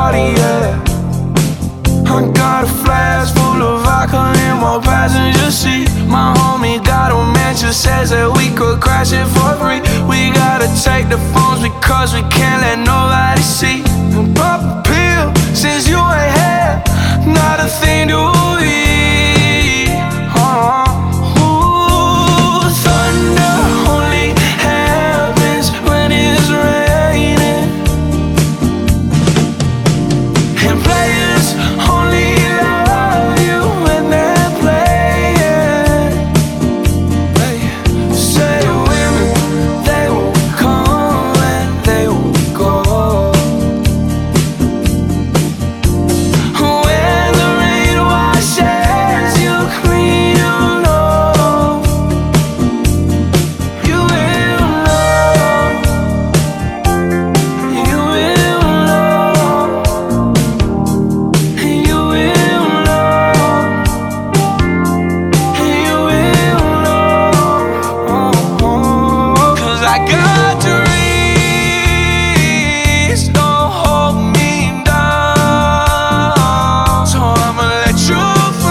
party, yeah. I got a flask full of vodka in my passenger seat. My homie got a mansion, says that we could crash it for free. We gotta take the phones because we can't let nobody see. And pop a pill since you ain't had not a thing to eat. Ooh, thunder only happens when it's raining, and players only love you when they're playing. Hey, say women, they will come and they will go. When the rain washes you clean, you know, you will know, you will know, you will know, you will know. 'Cause I got dreams, don't hold me down. So I'ma let you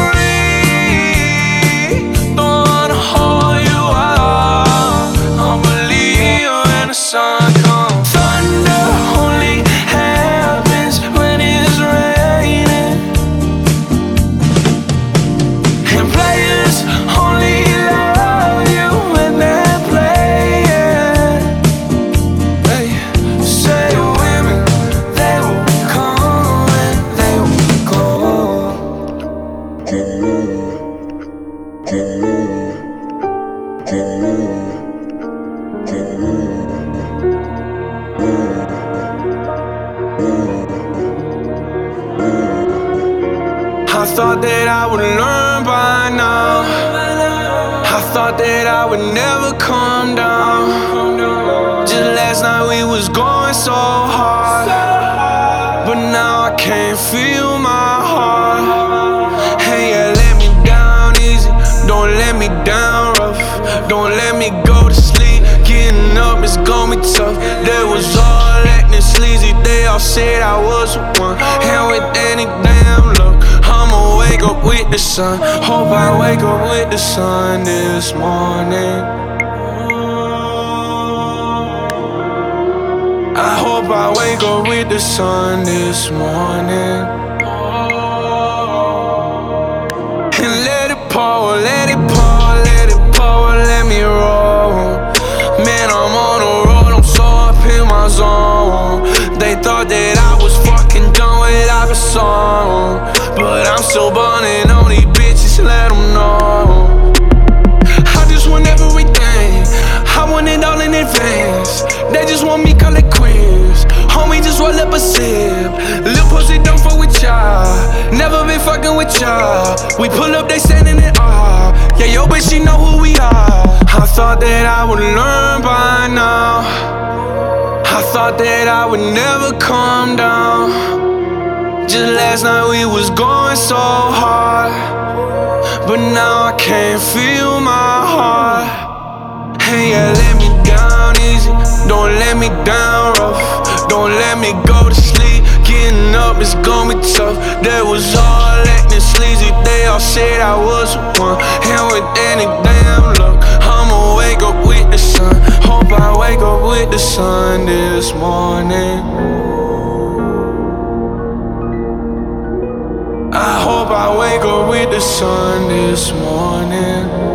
free, don't wanna hold you out. I'ma leave you when the sun comes. Thunder only happens when it's raining, and players only love you when they're playing. Hey, say women, they will come and they will go. I thought that I would learn by now. I thought that I would never come down. Just last night we was going so hard, but now I can't feel my heart. Hey, yeah, let me down easy, don't let me down rough. Don't let me go to sleep, getting up is gonna be tough. They was all acting sleazy, they all said I was the one. And with any damn luck, I'ma wake up with the sun. Hope I wake up with the sun this morning. I hope I wake up with the sun this morning. And let it pour, let it pour, let it pour, let me roll. Man, I'm on the road, I'm so up in my zone. They thought that I was fucking done without a song, but I'm still burning on these bitches, let them know. I just want everything, I want it all in advance. They just want me call it queers. Homie, just roll up a sip. Lil' pussy don't fuck with y'all, never been fucking with y'all. We pull up, they standing in awe. Yeah, yo, bitch, she know who we are. I thought that I would learn by now. I thought that I would never come down. Just last night we was going so hard, but now I can't feel my heart. Hey, yeah, let me down easy, don't let me down rough. Don't let me go to sleep, getting up is gonna be tough. They was all acting sleazy, they all said I was the one. And with any damn luck, I'ma wake up with the sun. Hope I wake up with the sun this morning. I hope I wake up with the sun this morning.